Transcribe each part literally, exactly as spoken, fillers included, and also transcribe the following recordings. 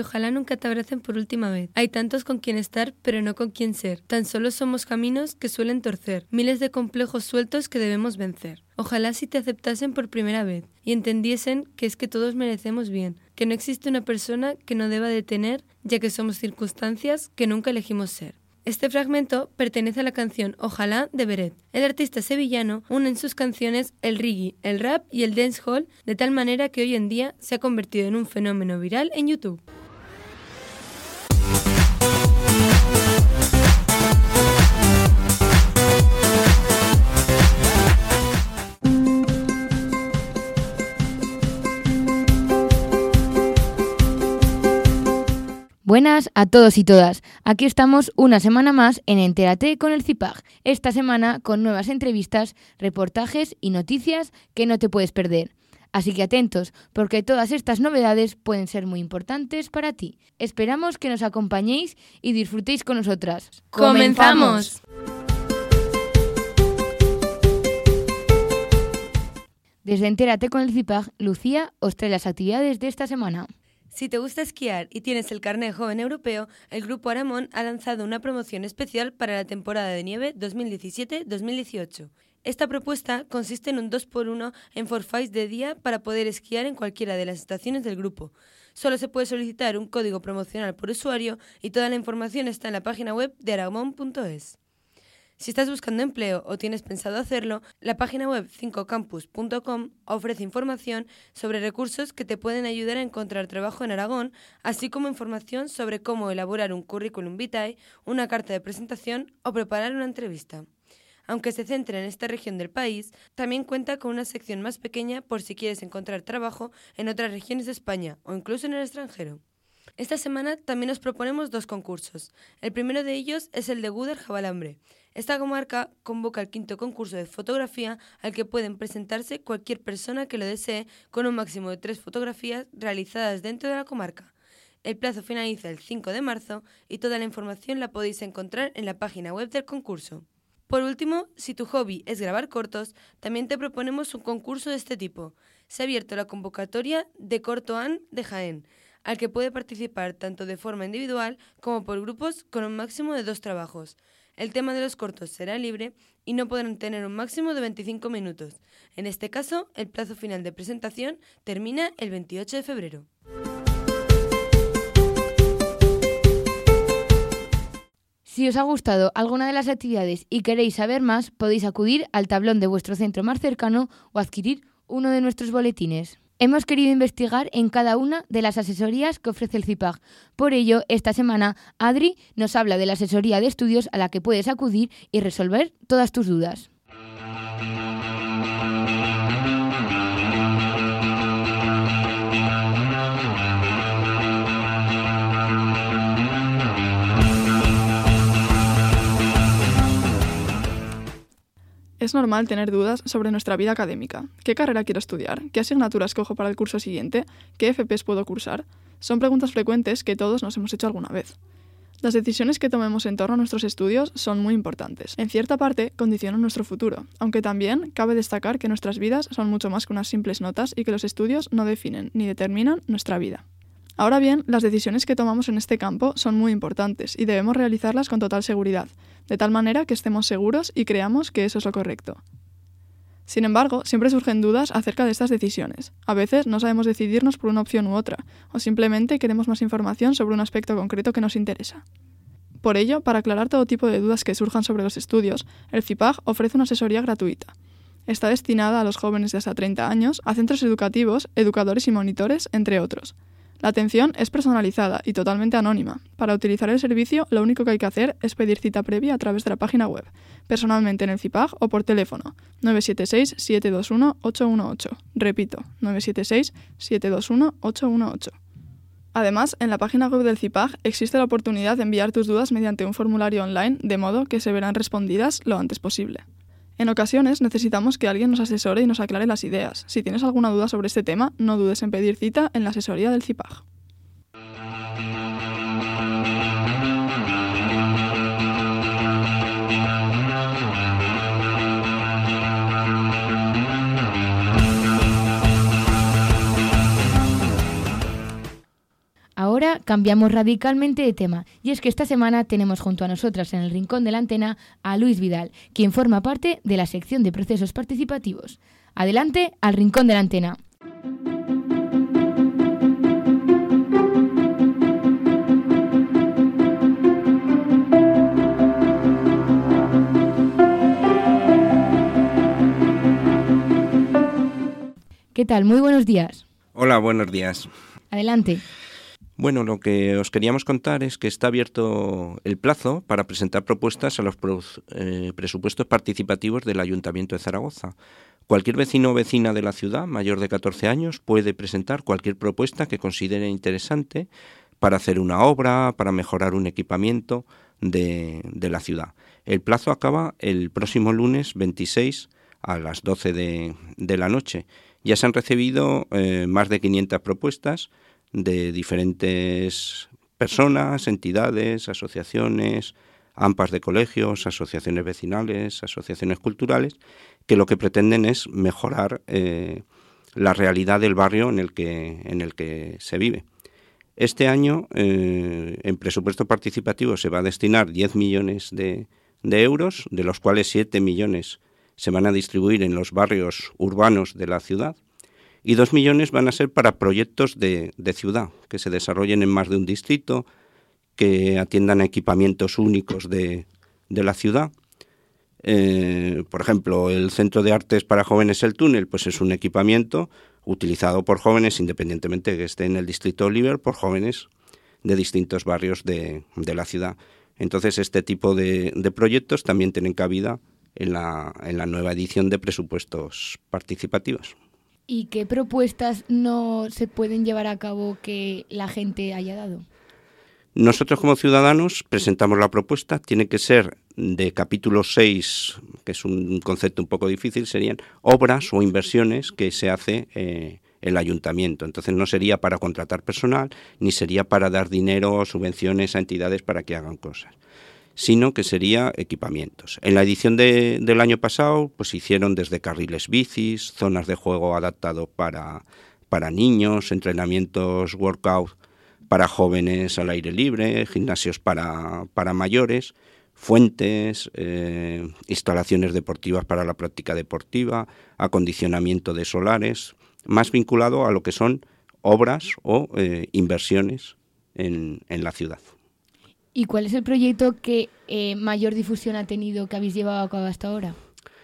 ojalá nunca te abracen por última vez. Hay tantos con quien estar, pero no con quien ser. Tan solo somos caminos que suelen torcer, miles de complejos sueltos que debemos vencer. Ojalá si te aceptasen por primera vez y entendiesen que es que todos merecemos bien, que no existe una persona que no deba de tener, ya que somos circunstancias que nunca elegimos ser. Este fragmento pertenece a la canción Ojalá de Beret. El artista sevillano une en sus canciones el reggae, el rap y el dancehall de tal manera que hoy en día se ha convertido en un fenómeno viral en YouTube. Buenas a todos y todas. Aquí estamos una semana más en Entérate con el CIPAG. Esta semana con nuevas entrevistas, reportajes y noticias que no te puedes perder. Así que atentos, porque todas estas novedades pueden ser muy importantes para ti. Esperamos que nos acompañéis y disfrutéis con nosotras. ¡Comenzamos! Desde Entérate con el CIPAG, Lucía os trae las actividades de esta semana. Si te gusta esquiar y tienes el carné joven europeo, el Grupo Aramón ha lanzado una promoción especial para la temporada de nieve dos mil diecisiete dos mil dieciocho. Esta propuesta consiste en un dos por uno en forfaits de día para poder esquiar en cualquiera de las estaciones del grupo. Solo se puede solicitar un código promocional por usuario y toda la información está en la página web de aramón punto es. Si estás buscando empleo o tienes pensado hacerlo, la página web cinco campus punto com ofrece información sobre recursos que te pueden ayudar a encontrar trabajo en Aragón, así como información sobre cómo elaborar un currículum vitae, una carta de presentación o preparar una entrevista. Aunque se centre en esta región del país, también cuenta con una sección más pequeña por si quieres encontrar trabajo en otras regiones de España o incluso en el extranjero. Esta semana también os proponemos dos concursos. El primero de ellos es el de Gúdar Jabalambre. Esta comarca convoca el quinto concurso de fotografía al que pueden presentarse cualquier persona que lo desee con un máximo de tres fotografías realizadas dentro de la comarca. El plazo finaliza el cinco de marzo y toda la información la podéis encontrar en la página web del concurso. Por último, si tu hobby es grabar cortos, también te proponemos un concurso de este tipo. Se ha abierto la convocatoria de Cortoan de Jaén, al que puede participar tanto de forma individual como por grupos con un máximo de dos trabajos. El tema de los cortos será libre y no podrán tener un máximo de veinticinco minutos. En este caso, el plazo final de presentación termina el veintiocho de febrero. Si os ha gustado alguna de las actividades y queréis saber más, podéis acudir al tablón de vuestro centro más cercano o adquirir uno de nuestros boletines. Hemos querido investigar en cada una de las asesorías que ofrece el CIPAG. Por ello, esta semana, Adri nos habla de la asesoría de estudios a la que puedes acudir y resolver todas tus dudas. Es normal tener dudas sobre nuestra vida académica. ¿Qué carrera quiero estudiar? ¿Qué asignaturas cojo para el curso siguiente? ¿Qué F Pes puedo cursar? Son preguntas frecuentes que todos nos hemos hecho alguna vez. Las decisiones que tomemos en torno a nuestros estudios son muy importantes. En cierta parte, condicionan nuestro futuro, aunque también cabe destacar que nuestras vidas son mucho más que unas simples notas y que los estudios no definen ni determinan nuestra vida. Ahora bien, las decisiones que tomamos en este campo son muy importantes y debemos realizarlas con total seguridad, de tal manera que estemos seguros y creamos que eso es lo correcto. Sin embargo, siempre surgen dudas acerca de estas decisiones. A veces no sabemos decidirnos por una opción u otra, o simplemente queremos más información sobre un aspecto concreto que nos interesa. Por ello, para aclarar todo tipo de dudas que surjan sobre los estudios, el CIPAG ofrece una asesoría gratuita. Está destinada a los jóvenes de hasta treinta años, a centros educativos, educadores y monitores, entre otros. La atención es personalizada y totalmente anónima. Para utilizar el servicio, lo único que hay que hacer es pedir cita previa a través de la página web, personalmente en el CIPAG o por teléfono nueve siete seis, siete dos uno, ocho uno ocho. Repito, nueve siete seis, siete dos uno, ocho uno ocho. Además, en la página web del CIPAG existe la oportunidad de enviar tus dudas mediante un formulario online, de modo que se verán respondidas lo antes posible. En ocasiones necesitamos que alguien nos asesore y nos aclare las ideas. Si tienes alguna duda sobre este tema, no dudes en pedir cita en la asesoría del CIPAG. Ahora cambiamos radicalmente de tema, y es que esta semana tenemos junto a nosotras en el rincón de la antena a Luis Vidal, quien forma parte de la sección de procesos participativos. Adelante al rincón de la antena. ¿Qué tal? Muy buenos días. Hola, buenos días. Adelante. Bueno, lo que os queríamos contar es que está abierto el plazo para presentar propuestas a los eh, presupuestos participativos del Ayuntamiento de Zaragoza. Cualquier vecino o vecina de la ciudad mayor de catorce años puede presentar cualquier propuesta que considere interesante para hacer una obra, para mejorar un equipamiento de, de la ciudad. El plazo acaba el próximo lunes veintiséis a las doce de, de la noche. Ya se han recibido eh, más de quinientas propuestas de diferentes personas, entidades, asociaciones, A M P As de colegios, asociaciones vecinales, asociaciones culturales, que lo que pretenden es mejorar eh, la realidad del barrio en el que, en el que se vive. Este año, eh, en presupuesto participativo, se va a destinar diez millones de, de euros, de los cuales siete millones se van a distribuir en los barrios urbanos de la ciudad, y dos millones van a ser para proyectos de, de ciudad, que se desarrollen en más de un distrito, que atiendan a equipamientos únicos de, de la ciudad. Eh, por ejemplo, el Centro de Artes para Jóvenes El Túnel, pues es un equipamiento utilizado por jóvenes, independientemente de que esté en el distrito Oliver, por jóvenes de distintos barrios de, de la ciudad. Entonces, este tipo de, de proyectos también tienen cabida en la, en la nueva edición de presupuestos participativos. ¿Y qué propuestas no se pueden llevar a cabo que la gente haya dado? Nosotros como ciudadanos presentamos la propuesta, tiene que ser de capítulo seis, que es un concepto un poco difícil, serían obras o inversiones que se hace eh, el ayuntamiento. Entonces no sería para contratar personal, ni sería para dar dinero o subvenciones a entidades para que hagan cosas, sino que sería equipamientos. En la edición de, del año pasado, pues hicieron desde carriles bicis, zonas de juego adaptado para, para niños, entrenamientos, workout para jóvenes al aire libre, gimnasios para, para mayores, fuentes, eh, instalaciones deportivas para la práctica deportiva, acondicionamiento de solares, más vinculado a lo que son obras o eh, inversiones en, en la ciudad. ¿Y cuál es el proyecto que eh, mayor difusión ha tenido, que habéis llevado a cabo hasta ahora?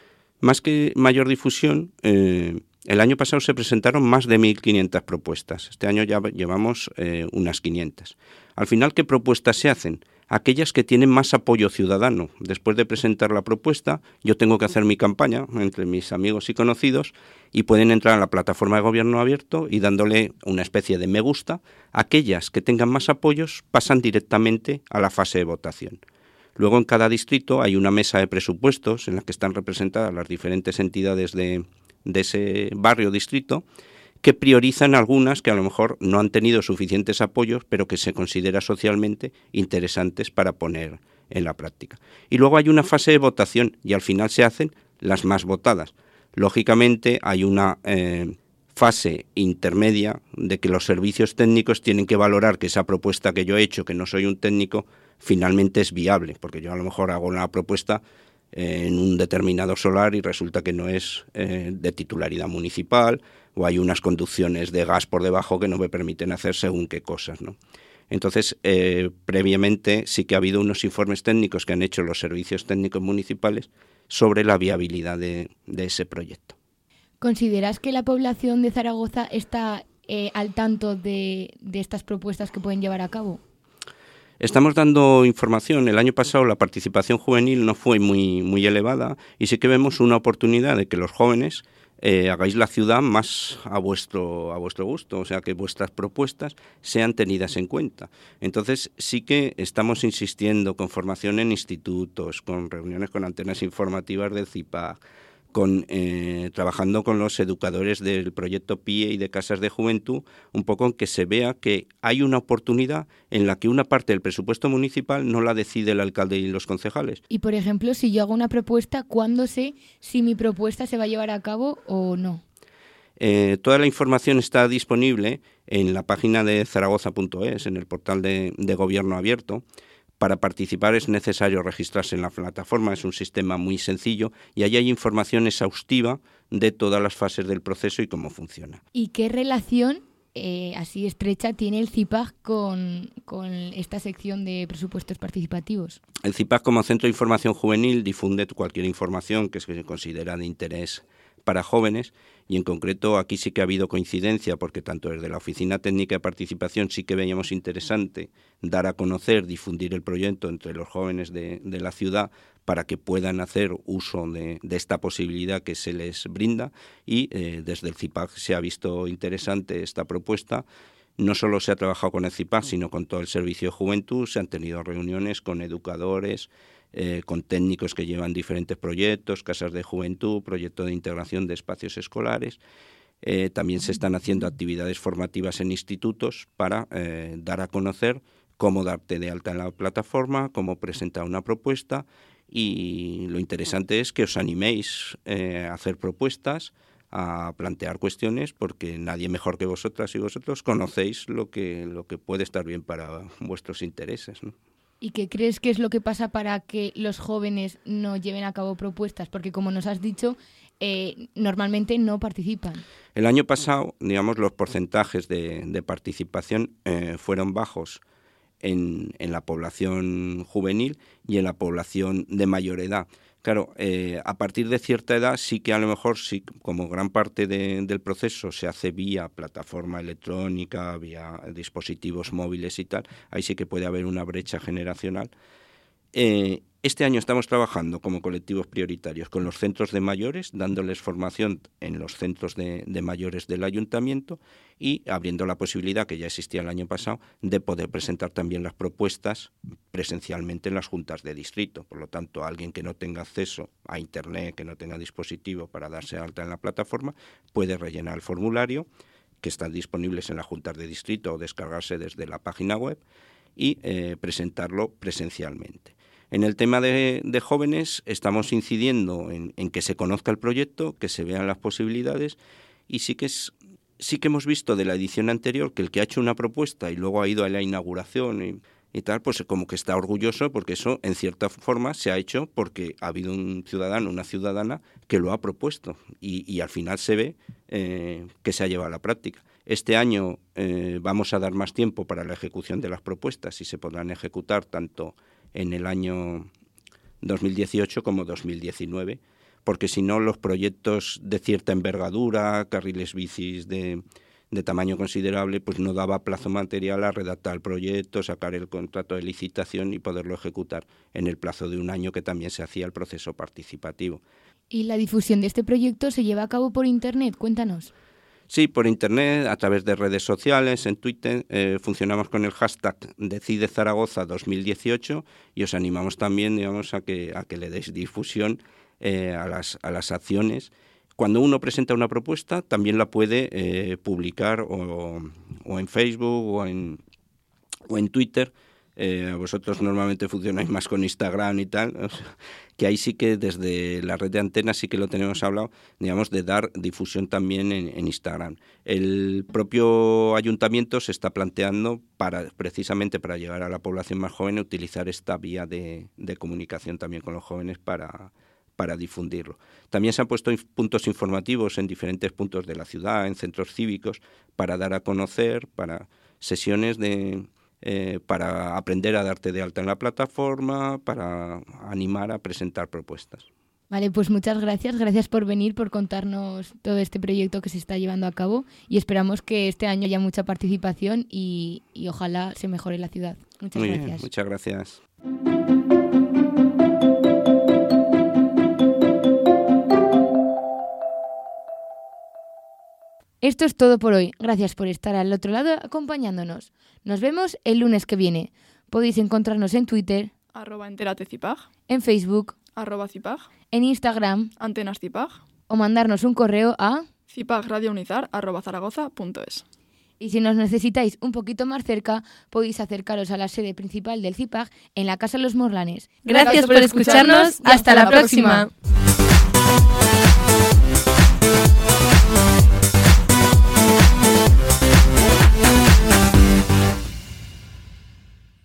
Más que mayor difusión, eh, el año pasado se presentaron más de mil quinientas propuestas. Este año ya llevamos eh, unas quinientas. Al final, ¿qué propuestas se hacen? Aquellas que tienen más apoyo ciudadano. Después de presentar la propuesta, yo tengo que hacer mi campaña entre mis amigos y conocidos y pueden entrar a la plataforma de Gobierno Abierto y dándole una especie de me gusta. Aquellas que tengan más apoyos pasan directamente a la fase de votación. Luego en cada distrito hay una mesa de presupuestos en la que están representadas las diferentes entidades de, de ese barrio o distrito, que priorizan algunas que a lo mejor no han tenido suficientes apoyos, pero que se considera socialmente interesantes para poner en la práctica. Y luego hay una fase de votación y al final se hacen las más votadas. Lógicamente hay una eh, fase intermedia de que los servicios técnicos tienen que valorar que esa propuesta que yo he hecho, que no soy un técnico, finalmente es viable, porque yo a lo mejor hago una propuesta eh, en un determinado solar y resulta que no es eh, de titularidad municipal, o hay unas conducciones de gas por debajo que no me permiten hacer según qué cosas, ¿no? Entonces, eh, previamente sí que ha habido unos informes técnicos que han hecho los servicios técnicos municipales sobre la viabilidad de, de ese proyecto. ¿Consideras que la población de Zaragoza está eh, al tanto de, de estas propuestas que pueden llevar a cabo? Estamos dando información. El año pasado la participación juvenil no fue muy, muy elevada y sí que vemos una oportunidad de que los jóvenes eh, hagáis la ciudad más a vuestro, a vuestro gusto, o sea, que vuestras propuestas sean tenidas en cuenta. Entonces sí que estamos insistiendo con formación en institutos, con reuniones con antenas informativas del C I P A G, con, eh, trabajando con los educadores del proyecto P I E y de Casas de Juventud, un poco en que se vea que hay una oportunidad en la que una parte del presupuesto municipal no la decide el alcalde y los concejales. Y, por ejemplo, si yo hago una propuesta, ¿cuándo sé si mi propuesta se va a llevar a cabo o no? Eh, toda la información está disponible en la página de zaragoza punto es, en el portal de, de Gobierno Abierto. Para participar es necesario registrarse en la plataforma, es un sistema muy sencillo y allí hay información exhaustiva de todas las fases del proceso y cómo funciona. ¿Y qué relación eh, así estrecha tiene el CIPAG con, con esta sección de presupuestos participativos? El CIPAG, como Centro de Información Juvenil, difunde cualquier información que se considera de interés para jóvenes, y en concreto aquí sí que ha habido coincidencia, porque tanto desde la Oficina Técnica de Participación sí que veíamos interesante dar a conocer, difundir el proyecto entre los jóvenes de, de la ciudad para que puedan hacer uso de, de esta posibilidad que se les brinda, y eh, desde el CIPAG se ha visto interesante esta propuesta. No solo se ha trabajado con el CIPAG, sino con todo el Servicio de Juventud, se han tenido reuniones con educadores, Eh, con técnicos que llevan diferentes proyectos, casas de juventud, proyectos de integración de espacios escolares. Eh, también se están haciendo actividades formativas en institutos para eh, dar a conocer cómo darte de alta en la plataforma, cómo presentar una propuesta, y lo interesante es que os animéis eh, a hacer propuestas, a plantear cuestiones, porque nadie mejor que vosotras y vosotros conocéis lo que, lo que puede estar bien para vuestros intereses, ¿no? ¿Y qué crees que es lo que pasa para que los jóvenes no lleven a cabo propuestas? Porque, como nos has dicho, eh, normalmente no participan. El año pasado, digamos, los porcentajes de, de participación eh, fueron bajos en, en la población juvenil y en la población de mayor edad. Claro, eh, a partir de cierta edad sí que a lo mejor, sí, como gran parte de, del proceso se hace vía plataforma electrónica, vía dispositivos móviles y tal, ahí sí que puede haber una brecha generacional. Eh, este año estamos trabajando como colectivos prioritarios con los centros de mayores, dándoles formación en los centros de, de mayores del ayuntamiento y abriendo la posibilidad, que ya existía el año pasado, de poder presentar también las propuestas presencialmente en las juntas de distrito. Por lo tanto, alguien que no tenga acceso a Internet, que no tenga dispositivo para darse alta en la plataforma, puede rellenar el formulario, que están disponibles en las juntas de distrito o descargarse desde la página web, y eh, presentarlo presencialmente. En el tema de, de jóvenes estamos incidiendo en, en que se conozca el proyecto, que se vean las posibilidades, y sí que es, sí que hemos visto de la edición anterior que el que ha hecho una propuesta y luego ha ido a la inauguración y, y tal, pues como que está orgulloso, porque eso en cierta forma se ha hecho porque ha habido un ciudadano, una ciudadana que lo ha propuesto, y, y al final se ve eh, que se ha llevado a la práctica. Este año eh, vamos a dar más tiempo para la ejecución de las propuestas y se podrán ejecutar tanto en el año dos mil dieciocho como dos mil diecinueve, porque si no los proyectos de cierta envergadura, carriles bicis de, de tamaño considerable, pues no daba plazo material a redactar el proyecto, sacar el contrato de licitación y poderlo ejecutar en el plazo de un año, que también se hacía el proceso participativo. ¿Y la difusión de este proyecto se lleva a cabo por Internet? Cuéntanos. Sí, por Internet, a través de redes sociales, en Twitter, eh, funcionamos con el hashtag Decide Zaragoza dos mil dieciocho, y os animamos también, digamos, a que, a que le deis difusión eh, a, las, a las acciones. Cuando uno presenta una propuesta, también la puede eh, publicar o, o en Facebook o en, o en Twitter. Eh, vosotros normalmente funcionáis más con Instagram y tal, o sea, que ahí sí que desde la red de antenas sí que lo tenemos hablado, digamos, de dar difusión también en, en Instagram. El propio ayuntamiento se está planteando, para precisamente para llegar a la población más joven, utilizar esta vía de, de comunicación también con los jóvenes para, para difundirlo. También se han puesto inf- puntos informativos en diferentes puntos de la ciudad, en centros cívicos, para dar a conocer, para sesiones de... Eh, para aprender a darte de alta en la plataforma, para animar a presentar propuestas. Vale, pues muchas gracias. Gracias por venir, por contarnos todo este proyecto que se está llevando a cabo, y esperamos que este año haya mucha participación y, y ojalá se mejore la ciudad. Muchas Muy gracias. bien, muchas gracias. Esto es todo por hoy. Gracias por estar al otro lado acompañándonos. Nos vemos el lunes que viene. Podéis encontrarnos en Twitter, Arroba enteratecipag, en Facebook, arroba cipag, en Instagram, antenas cipag, o mandarnos un correo a... cipagradiounizar arroba zaragoza punto es. Y si nos necesitáis un poquito más cerca, podéis acercaros a la sede principal del CIPAG en la Casa Los Morlanes. Gracias por escucharnos. Hasta la próxima.